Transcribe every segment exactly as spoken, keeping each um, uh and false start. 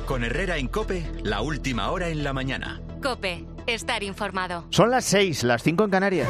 Con Herrera en COPE, la última hora en la mañana. COPE, estar informado. Son las seis, las cinco en Canarias.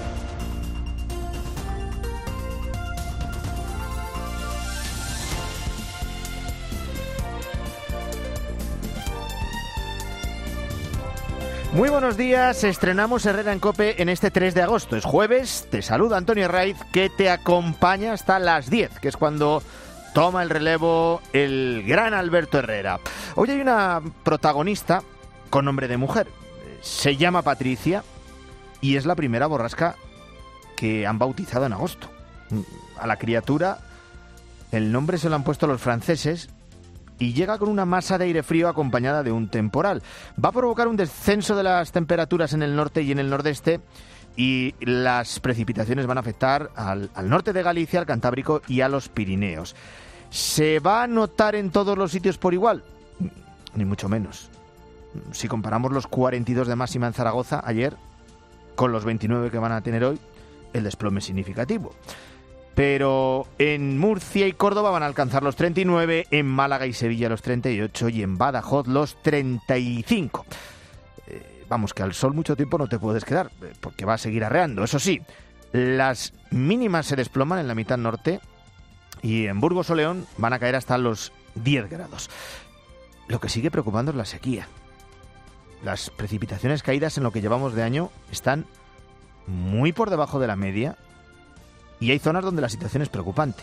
Muy buenos días, estrenamos Herrera en COPE en este tres de agosto. Es jueves, te saluda Antonio Raiz, que te acompaña hasta las diez, que es cuando toma el relevo el gran Alberto Herrera. Hoy hay una protagonista con nombre de mujer. Se llama Patricia y es la primera borrasca que han bautizado en agosto. A la criatura el nombre se lo han puesto los franceses y llega con una masa de aire frío acompañada de un temporal. Va a provocar un descenso de las temperaturas en el norte y en el nordeste, y las precipitaciones van a afectar al, al norte de Galicia, al Cantábrico y a los Pirineos. ¿Se va a notar en todos los sitios por igual? Ni mucho menos. Si comparamos los cuarenta y dos de máxima en Zaragoza ayer con los veintinueve que van a tener hoy, el desplome es significativo. Pero en Murcia y Córdoba van a alcanzar los treinta y nueve, en Málaga y Sevilla los treinta y ocho y en Badajoz los treinta y cinco. Eh, vamos, que al sol mucho tiempo no te puedes quedar, porque va a seguir arreando. Eso sí, las mínimas se desploman en la mitad norte y en Burgos o León van a caer hasta los diez grados. Lo que sigue preocupando es la sequía. Las precipitaciones caídas en lo que llevamos de año están muy por debajo de la media. Y hay zonas donde la situación es preocupante.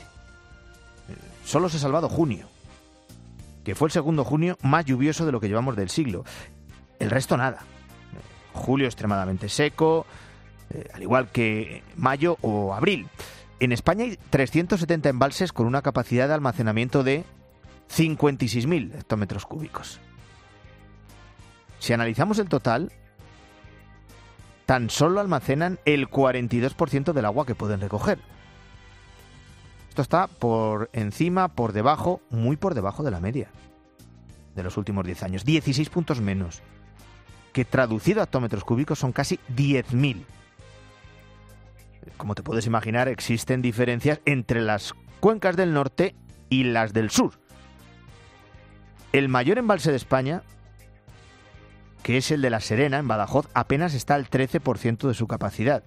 Solo se ha salvado junio, que fue el segundo junio más lluvioso de lo que llevamos del siglo. El resto nada. Julio extremadamente seco, eh, al igual que mayo o abril. En España hay trescientos setenta embalses con una capacidad de almacenamiento de cincuenta y seis mil hectómetros cúbicos. Si analizamos el total, tan solo almacenan el cuarenta y dos por ciento del agua que pueden recoger. Esto está por encima, por debajo, muy por debajo de la media de los últimos diez años. dieciséis puntos menos, que traducido a hectómetros cúbicos son casi diez mil. Como te puedes imaginar, existen diferencias entre las cuencas del norte y las del sur. El mayor embalse de España, que es el de La Serena, en Badajoz, apenas está al trece por ciento de su capacidad.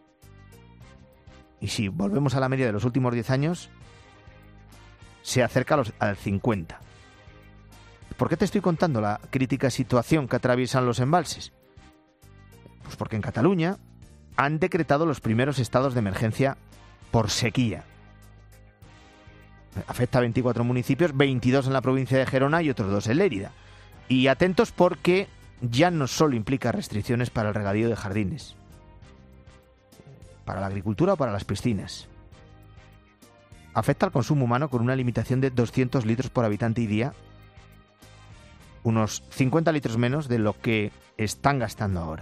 Y si volvemos a la media de los últimos diez años, se acerca a los, al cincuenta por ciento. ¿Por qué te estoy contando la crítica situación que atraviesan los embalses? Pues porque en Cataluña han decretado los primeros estados de emergencia por sequía. Afecta a veinticuatro municipios, veintidós en la provincia de Gerona y otros dos en Lérida. Y atentos porque ya no solo implica restricciones para el regadío de jardines, para la agricultura o para las piscinas. Afecta al consumo humano con una limitación de doscientos litros por habitante y día, unos cincuenta litros menos de lo que están gastando ahora.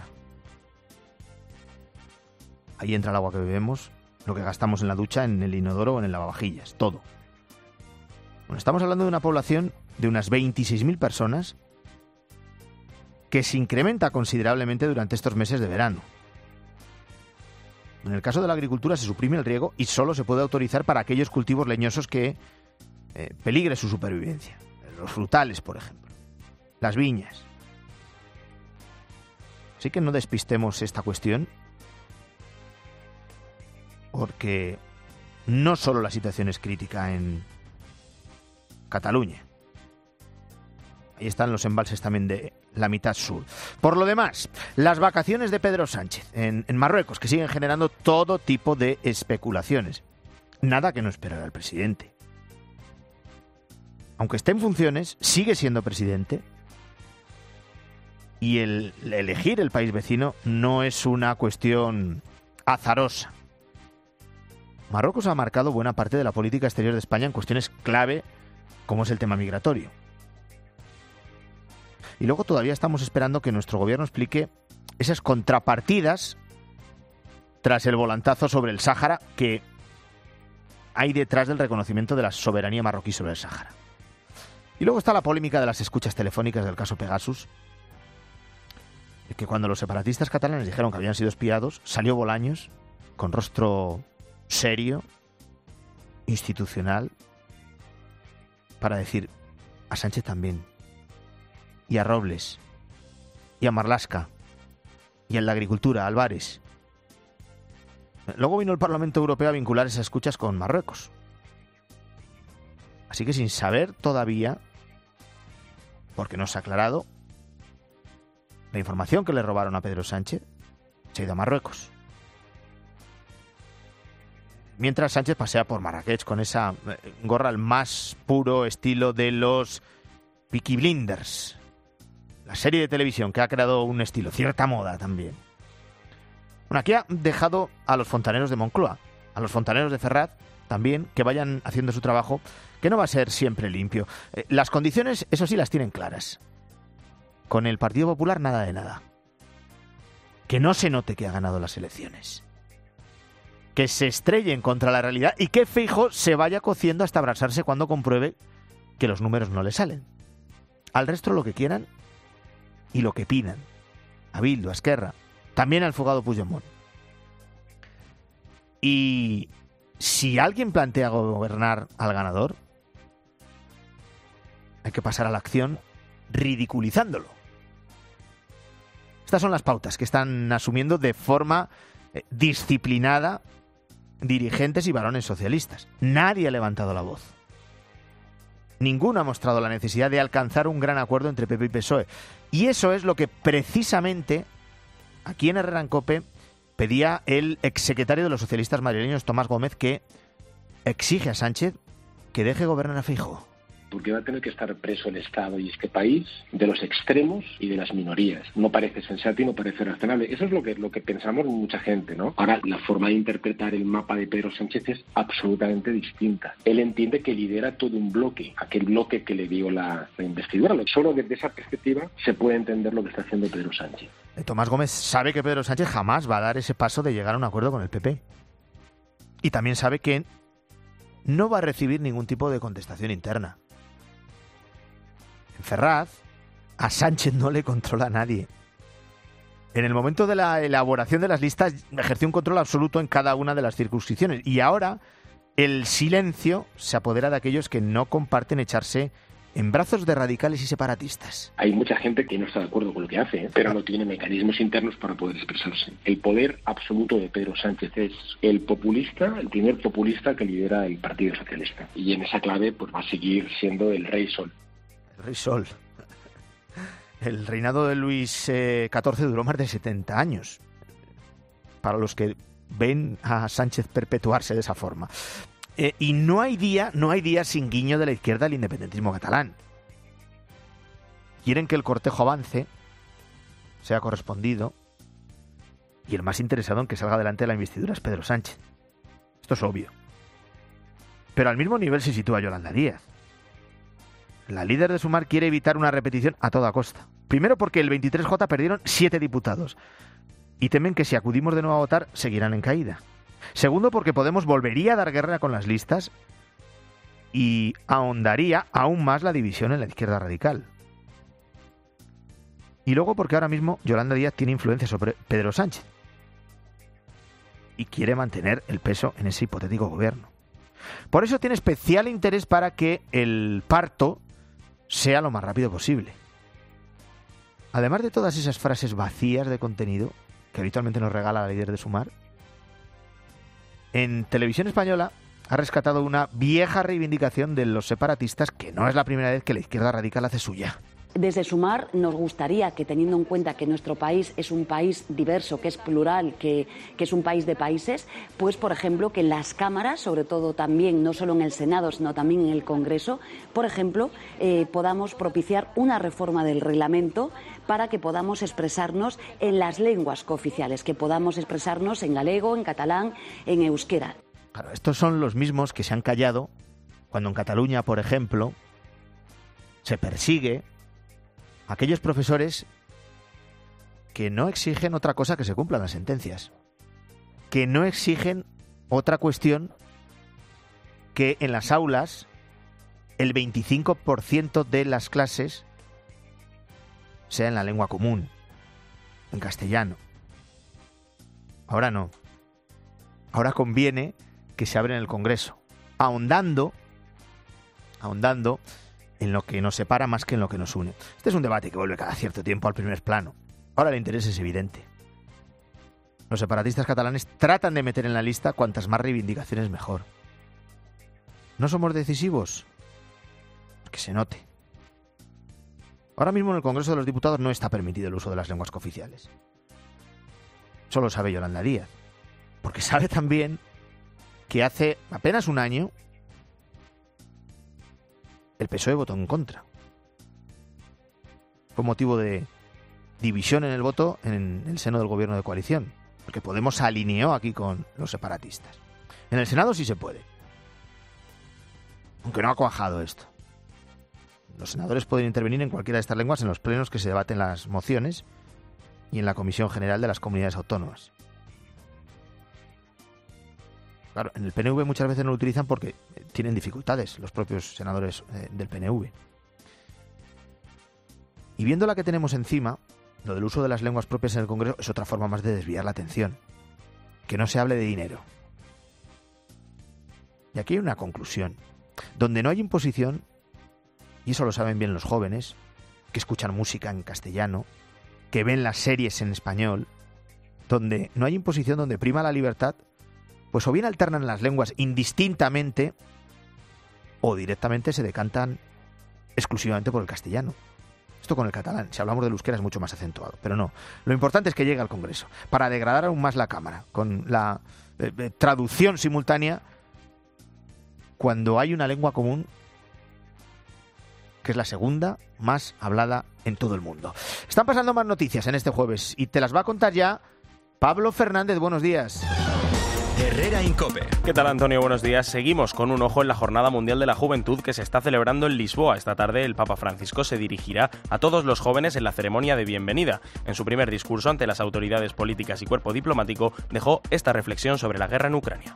Ahí entra el agua que bebemos, lo que gastamos en la ducha, en el inodoro o en el lavavajillas, todo. Bueno, estamos hablando de una población de unas veintiséis mil personas que se incrementa considerablemente durante estos meses de verano. En el caso de la agricultura se suprime el riego y solo se puede autorizar para aquellos cultivos leñosos que eh, peligre su supervivencia. Los frutales, por ejemplo. Las viñas. Así que no despistemos esta cuestión, porque no solo la situación es crítica en Cataluña. Ahí están los embalses también de la mitad sur. Por lo demás, las vacaciones de Pedro Sánchez en, en Marruecos, que siguen generando todo tipo de especulaciones. Nada que no esperara el presidente. Aunque esté en funciones, sigue siendo presidente. Y el, el elegir el país vecino no es una cuestión azarosa. Marruecos ha marcado buena parte de la política exterior de España en cuestiones clave, como es el tema migratorio. Y luego todavía estamos esperando que nuestro gobierno explique esas contrapartidas tras el volantazo sobre el Sáhara que hay detrás del reconocimiento de la soberanía marroquí sobre el Sáhara. Y luego está la polémica de las escuchas telefónicas del caso Pegasus, que cuando los separatistas catalanes dijeron que habían sido espiados, salió Bolaños con rostro serio, institucional, para decir: a Sánchez también y a Robles, y a Marlaska, y en la agricultura, a Álvarez. Luego vino el Parlamento Europeo a vincular esas escuchas con Marruecos. Así que sin saber todavía, porque no se ha aclarado, la información que le robaron a Pedro Sánchez se ha ido a Marruecos. Mientras Sánchez pasea por Marrakech con esa gorra al más puro estilo de los Peaky Blinders, la serie de televisión que ha creado un estilo, cierta moda también. Bueno, aquí ha dejado a los fontaneros de Moncloa, a los fontaneros de Ferraz también, que vayan haciendo su trabajo, que no va a ser siempre limpio. Eh, las condiciones, eso sí, las tienen claras. Con el Partido Popular nada de nada. Que no se note que ha ganado las elecciones. Que se estrellen contra la realidad y que Feijóo se vaya cociendo hasta abrasarse cuando compruebe que los números no le salen. Al resto lo que quieran y lo que pidan. A Bildu, a Esquerra, también al fugado Puigdemont. Y si alguien plantea gobernar al ganador, hay que pasar a la acción ridiculizándolo. Estas son las pautas que están asumiendo de forma eh, disciplinada dirigentes y varones socialistas. Nadie ha levantado la voz. Ninguno ha mostrado la necesidad de alcanzar un gran acuerdo entre P P y P S O E. Y eso es lo que precisamente aquí en Herrera en COPE pedía el exsecretario de los socialistas madrileños, Tomás Gómez, que exige a Sánchez que deje gobernar a Feijóo. Porque va a tener que estar preso el Estado y este país de los extremos y de las minorías. No parece sensato y no parece razonable. Eso es lo que, lo que pensamos mucha gente, ¿no? Ahora, la forma de interpretar el mapa de Pedro Sánchez es absolutamente distinta. Él entiende que lidera todo un bloque, aquel bloque que le dio la, la investidura. Solo desde esa perspectiva se puede entender lo que está haciendo Pedro Sánchez. Tomás Gómez sabe que Pedro Sánchez jamás va a dar ese paso de llegar a un acuerdo con el P P. Y también sabe que no va a recibir ningún tipo de contestación interna. En Ferraz, a Sánchez no le controla a nadie. En el momento de la elaboración de las listas ejerció un control absoluto en cada una de las circunscripciones. Y ahora el silencio se apodera de aquellos que no comparten echarse en brazos de radicales y separatistas. Hay mucha gente que no está de acuerdo con lo que hace, ¿eh? pero no tiene mecanismos internos para poder expresarse. El poder absoluto de Pedro Sánchez es el populista, el primer populista que lidera el Partido Socialista. Y en esa clave pues va a seguir siendo el Rey Sol. El Rey Sol. El reinado de Luis eh, catorce duró más de setenta años. Para los que ven a Sánchez perpetuarse de esa forma. Eh, y no hay día, no hay día sin guiño de la izquierda al independentismo catalán. Quieren que el cortejo avance, sea correspondido, y el más interesado en que salga adelante de la investidura es Pedro Sánchez. Esto es obvio. Pero al mismo nivel se sitúa Yolanda Díaz. La líder de Sumar quiere evitar una repetición a toda costa. Primero porque el veintitrés J perdieron siete diputados y temen que si acudimos de nuevo a votar seguirán en caída. Segundo porque Podemos volvería a dar guerra con las listas y ahondaría aún más la división en la izquierda radical. Y luego porque ahora mismo Yolanda Díaz tiene influencia sobre Pedro Sánchez y quiere mantener el peso en ese hipotético gobierno. Por eso tiene especial interés para que el parto sea lo más rápido posible. Además de todas esas frases vacías de contenido que habitualmente nos regala la líder de Sumar, en Televisión Española ha rescatado una vieja reivindicación de los separatistas que no es la primera vez que la izquierda radical hace suya. Desde Sumar nos gustaría que, teniendo en cuenta que nuestro país es un país diverso, que es plural, que, que es un país de países, pues, por ejemplo, que en las cámaras, sobre todo también, no solo en el Senado, sino también en el Congreso, por ejemplo, eh, podamos propiciar una reforma del reglamento para que podamos expresarnos en las lenguas cooficiales, que podamos expresarnos en galego, en catalán, en euskera. Claro, estos son los mismos que se han callado cuando en Cataluña, por ejemplo, se persigue a aquellos profesores que no exigen otra cosa que se cumplan las sentencias, que no exigen otra cuestión que en las aulas el veinticinco por ciento de las clases sea en la lengua común, en castellano. Ahora no. Ahora conviene que se abra en el Congreso, ahondando, ahondando en lo que nos separa más que en lo que nos une. Este es un debate que vuelve cada cierto tiempo al primer plano. Ahora el interés es evidente. Los separatistas catalanes tratan de meter en la lista cuantas más reivindicaciones mejor. ¿No somos decisivos? Que se note. Ahora mismo en el Congreso de los Diputados no está permitido el uso de las lenguas cooficiales. Eso lo sabe Yolanda Díaz. Porque sabe también que hace apenas un año el P S O E votó en contra. Fue motivo de división en el voto en el seno del gobierno de coalición. Porque Podemos se alineó aquí con los separatistas. En el Senado sí se puede. Aunque no ha cuajado esto. Los senadores pueden intervenir en cualquiera de estas lenguas en los plenos que se debaten las mociones y en la Comisión General de las Comunidades Autónomas. Claro, en el P N V muchas veces no lo utilizan porque tienen dificultades los propios senadores eh, del P N V. Y viendo la que tenemos encima, lo del uso de las lenguas propias en el Congreso es otra forma más de desviar la atención. Que no se hable de dinero. Y aquí hay una conclusión. Donde no hay imposición, y eso lo saben bien los jóvenes, que escuchan música en castellano, que ven las series en español, donde no hay imposición, donde prima la libertad, pues o bien alternan las lenguas indistintamente o directamente se decantan exclusivamente por el castellano. Esto con el catalán, si hablamos del euskera es mucho más acentuado, pero no. Lo importante es que llegue al Congreso, para degradar aún más la Cámara, con la eh, eh, traducción simultánea cuando hay una lengua común que es la segunda más hablada en todo el mundo. Están pasando más noticias en este jueves y te las va a contar ya Pablo Fernández. Buenos días. Herrera Incope. ¿Qué tal, Antonio? Buenos días. Seguimos con un ojo en la Jornada Mundial de la Juventud que se está celebrando en Lisboa. Esta tarde el Papa Francisco se dirigirá a todos los jóvenes en la ceremonia de bienvenida. En su primer discurso ante las autoridades políticas y cuerpo diplomático dejó esta reflexión sobre la guerra en Ucrania.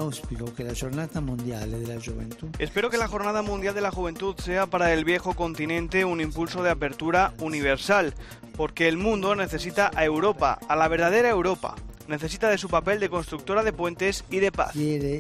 Espero que la Jornada Mundial de la Juventud sea para el viejo continente un impulso de apertura universal, porque el mundo necesita a Europa, a la verdadera Europa. Necesita de su papel de constructora de puentes y de paz.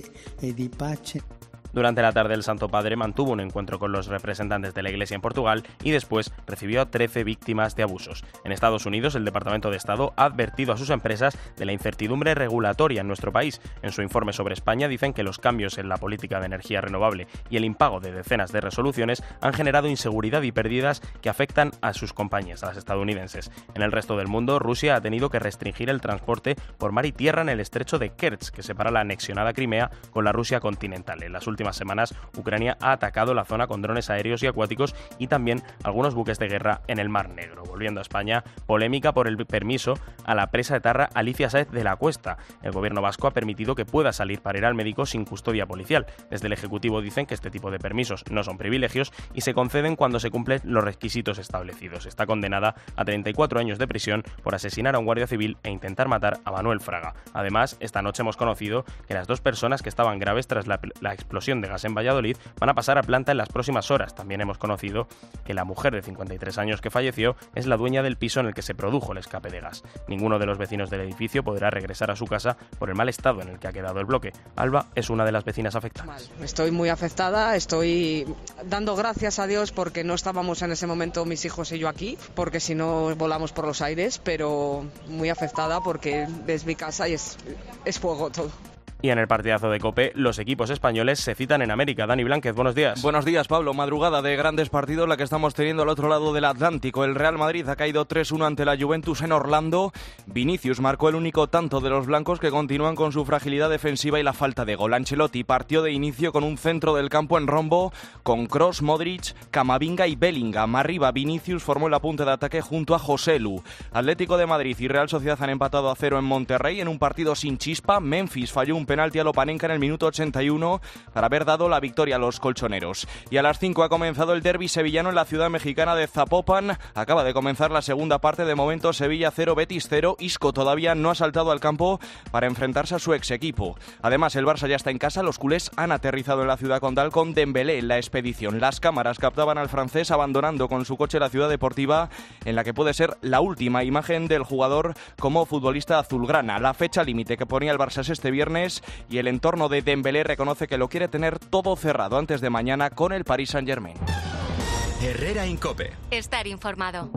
Durante la tarde el Santo Padre mantuvo un encuentro con los representantes de la Iglesia en Portugal y después recibió a trece víctimas de abusos. En Estados Unidos, el Departamento de Estado ha advertido a sus empresas de la incertidumbre regulatoria en nuestro país. En su informe sobre España dicen que los cambios en la política de energía renovable y el impago de decenas de resoluciones han generado inseguridad y pérdidas que afectan a sus compañías, a las estadounidenses. En el resto del mundo, Rusia ha tenido que restringir el transporte por mar y tierra en el estrecho de Kerch, que separa la anexionada Crimea con la Rusia continental. En las últimas semanas, Ucrania ha atacado la zona con drones aéreos y acuáticos y también algunos buques de guerra en el Mar Negro. Volviendo a España, polémica por el permiso a la presa etarra Alicia Sáez de la Cuesta. El gobierno vasco ha permitido que pueda salir para ir al médico sin custodia policial. Desde el Ejecutivo dicen que este tipo de permisos no son privilegios y se conceden cuando se cumplen los requisitos establecidos. Está condenada a treinta y cuatro años de prisión por asesinar a un guardia civil e intentar matar a Manuel Fraga. Además, esta noche hemos conocido que las dos personas que estaban graves tras la, la explosión de gas en Valladolid van a pasar a planta en las próximas horas. También hemos conocido que la mujer de cincuenta y tres años que falleció es la dueña del piso en el que se produjo el escape de gas. Ninguno de los vecinos del edificio podrá regresar a su casa por el mal estado en el que ha quedado el bloque. Alba es una de las vecinas afectadas. Mal. Estoy muy afectada, estoy dando gracias a Dios porque no estábamos en ese momento mis hijos y yo aquí, porque si no volamos por los aires, pero muy afectada porque es mi casa y es, es fuego todo. Y en el partidazo de COPE, los equipos españoles se citan en América. Dani Blánquez, buenos días. Buenos días, Pablo. Madrugada de grandes partidos la que estamos teniendo al otro lado del Atlántico. El Real Madrid ha caído tres uno ante la Juventus en Orlando. Vinicius marcó el único tanto de los blancos que continúan con su fragilidad defensiva y la falta de gol. Ancelotti partió de inicio con un centro del campo en rombo con Kroos, Modric, Camavinga y Bellingham. Arriba, Vinicius formó la punta de ataque junto a Joselu. Atlético de Madrid y Real Sociedad han empatado a cero en Monterrey en un partido sin chispa. Memphis falló un penalti a Lopanenka en el minuto ochenta y uno para haber dado la victoria a los colchoneros. Y a las cinco ha comenzado el derbi sevillano en la ciudad mexicana de Zapopan. Acaba de comenzar la segunda parte. De momento Sevilla cero, Betis cero. Isco todavía no ha saltado al campo para enfrentarse a su ex equipo. Además, el Barça ya está en casa. Los culés han aterrizado en la ciudad condal con Dembélé en la expedición. Las cámaras captaban al francés abandonando con su coche la ciudad deportiva en la que puede ser la última imagen del jugador como futbolista azulgrana. La fecha límite que ponía el Barça es este viernes y el entorno de Dembélé reconoce que lo quiere tener todo cerrado antes de mañana con el Paris Saint-Germain. Herrera Incope. Estar informado.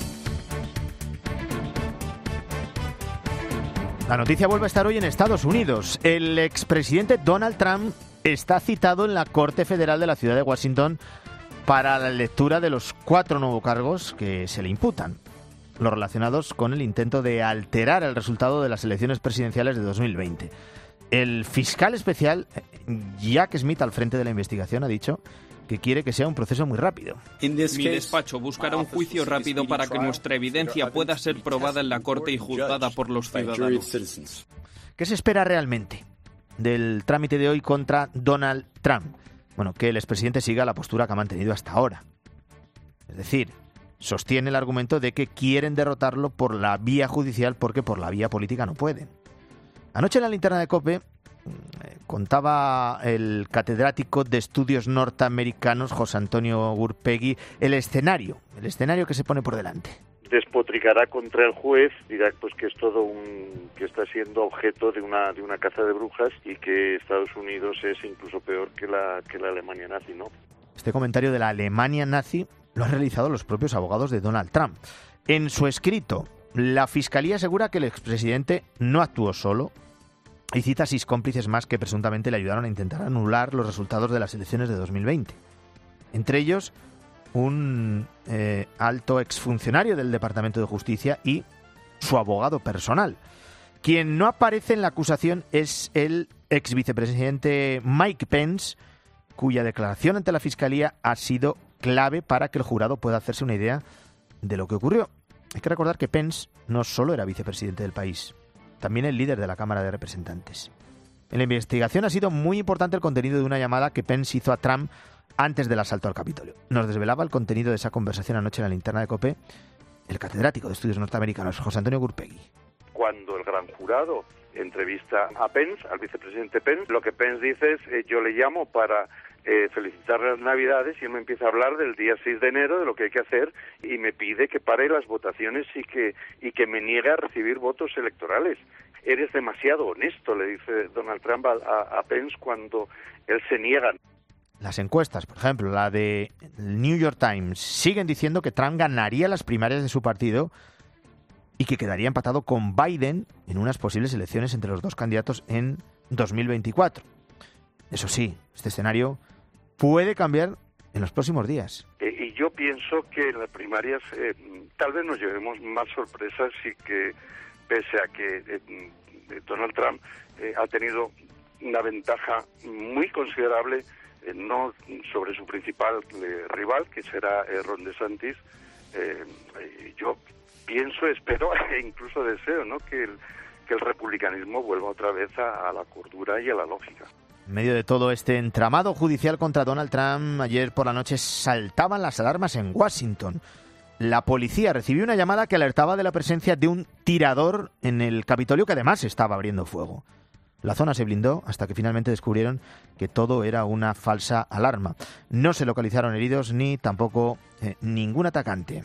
La noticia vuelve a estar hoy en Estados Unidos. El expresidente Donald Trump está citado en la Corte Federal de la ciudad de Washington para la lectura de los cuatro nuevos cargos que se le imputan, los relacionados con el intento de alterar el resultado de las elecciones presidenciales de dos mil veinte. El fiscal especial Jack Smith, al frente de la investigación, ha dicho que quiere que sea un proceso muy rápido. Mi despacho buscará un juicio rápido para que nuestra evidencia pueda ser probada en la Corte y juzgada por los ciudadanos. ¿Qué se espera realmente del trámite de hoy contra Donald Trump? Bueno, que el expresidente siga la postura que ha mantenido hasta ahora. Es decir, sostiene el argumento de que quieren derrotarlo por la vía judicial porque por la vía política no pueden. Anoche en la linterna de COPE contaba el catedrático de estudios norteamericanos José Antonio Gurpegui el escenario, el escenario que se pone por delante. Despotricará contra el juez, dirá pues que es todo un que está siendo objeto de una de una caza de brujas y que Estados Unidos es incluso peor que la que la Alemania nazi, ¿no? Este comentario de la Alemania nazi lo han realizado los propios abogados de Donald Trump. En su escrito, la Fiscalía asegura que el expresidente no actuó solo y cita a seis cómplices más que presuntamente le ayudaron a intentar anular los resultados de las elecciones de dos mil veinte. Entre ellos, un eh, alto exfuncionario del Departamento de Justicia y su abogado personal. Quien no aparece en la acusación es el ex vicepresidente Mike Pence, cuya declaración ante la Fiscalía ha sido clave para que el jurado pueda hacerse una idea de lo que ocurrió. Hay que recordar que Pence no solo era vicepresidente del país, también el líder de la Cámara de Representantes. En la investigación ha sido muy importante el contenido de una llamada que Pence hizo a Trump antes del asalto al Capitolio. Nos desvelaba el contenido de esa conversación anoche en la linterna de COPE el catedrático de estudios norteamericanos José Antonio Gurpegui. Cuando el gran jurado entrevista a Pence, al vicepresidente Pence, lo que Pence dice es, eh, yo le llamo para eh, felicitarle las Navidades y él me empieza a hablar del día seis de enero, de lo que hay que hacer, y me pide que pare las votaciones y que, y que me niegue a recibir votos electorales. Eres demasiado honesto, le dice Donald Trump a, a, a Pence cuando él se niega. Las encuestas, por ejemplo, la de New York Times, siguen diciendo que Trump ganaría las primarias de su partido y que quedaría empatado con Biden en unas posibles elecciones entre los dos candidatos en dos mil veinticuatro. Eso sí, este escenario puede cambiar en los próximos días. Eh, y yo pienso que en las primarias eh, tal vez nos llevemos más sorpresas y que pese a que eh, Donald Trump eh, ha tenido una ventaja muy considerable, eh, no sobre su principal eh, rival, que será eh, Ron DeSantis, eh, eh, yo pienso, espero e incluso deseo, ¿no?, que el, que el republicanismo vuelva otra vez a, a la cordura y a la lógica. En medio de todo este entramado judicial contra Donald Trump, ayer por la noche saltaban las alarmas en Washington. La policía recibió una llamada que alertaba de la presencia de un tirador en el Capitolio que además estaba abriendo fuego. La zona se blindó hasta que finalmente descubrieron que todo era una falsa alarma. No se localizaron heridos ni tampoco eh, ningún atacante.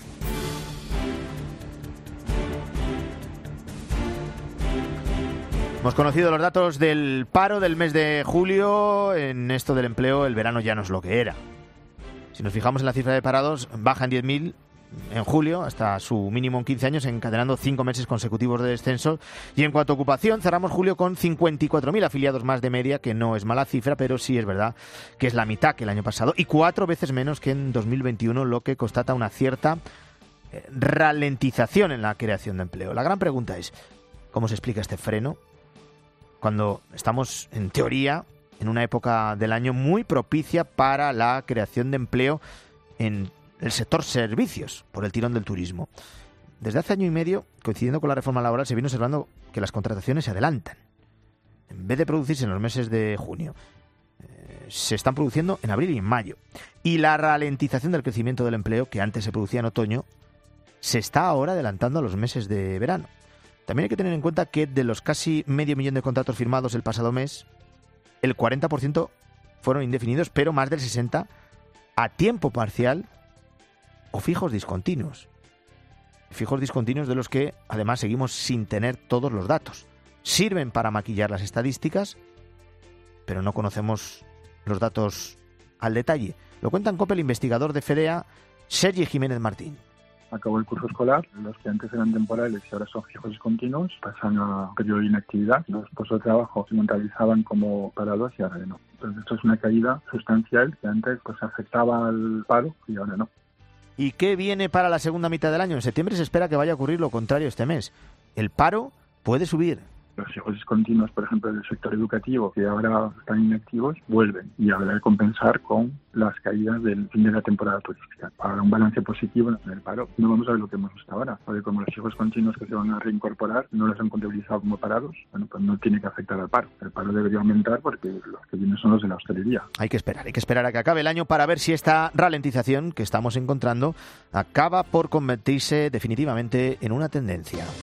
Hemos conocido los datos del paro del mes de julio. En esto del empleo, el verano ya no es lo que era. Si nos fijamos en la cifra de parados, baja en diez mil en julio, hasta su mínimo en quince años, encadenando cinco meses consecutivos de descenso. Y en cuanto a ocupación, cerramos julio con cincuenta y cuatro mil afiliados más de media, que no es mala cifra, pero sí es verdad que es la mitad que el año pasado y cuatro veces menos que en dos mil veintiuno, lo que constata una cierta eh, ralentización en la creación de empleo. La gran pregunta es, ¿cómo se explica este freno cuando estamos, en teoría, en una época del año muy propicia para la creación de empleo en el sector servicios, por el tirón del turismo? Desde hace año y medio, coincidiendo con la reforma laboral, se viene observando que las contrataciones se adelantan. En vez de producirse en los meses de junio, eh, se están produciendo en abril y en mayo. Y la ralentización del crecimiento del empleo, que antes se producía en otoño, se está ahora adelantando a los meses de verano. También hay que tener en cuenta que de los casi medio millón de contratos firmados el pasado mes, el cuarenta por ciento fueron indefinidos, pero más del sesenta por ciento a tiempo parcial o fijos discontinuos. Fijos discontinuos de los que además seguimos sin tener todos los datos. Sirven para maquillar las estadísticas, pero no conocemos los datos al detalle. Lo cuenta en COPE el investigador de FEDEA, Sergi Jiménez Martín. Acabó el curso escolar, los que antes eran temporales y ahora son fijos y continuos pasan a periodo de inactividad. Los puestos de trabajo se mentalizaban como parados y ahora no. Entonces esto es una caída sustancial que antes pues afectaba al paro y ahora no. ¿Y qué viene para la segunda mitad del año? En septiembre se espera que vaya a ocurrir lo contrario este mes. El paro puede subir. Los fijos discontinuos, por ejemplo, del sector educativo, que ahora están inactivos, vuelven y habrá que compensar con las caídas del fin de la temporada turística. Habrá un balance positivo en el paro. No vamos a ver lo que hemos visto ahora, porque como los fijos continuos que se van a reincorporar no los han contabilizado como parados, bueno, pues no tiene que afectar al paro. El paro debería aumentar porque los que vienen son los de la hostelería. Hay que esperar, hay que esperar a que acabe el año para ver si esta ralentización que estamos encontrando acaba por convertirse definitivamente en una tendencia.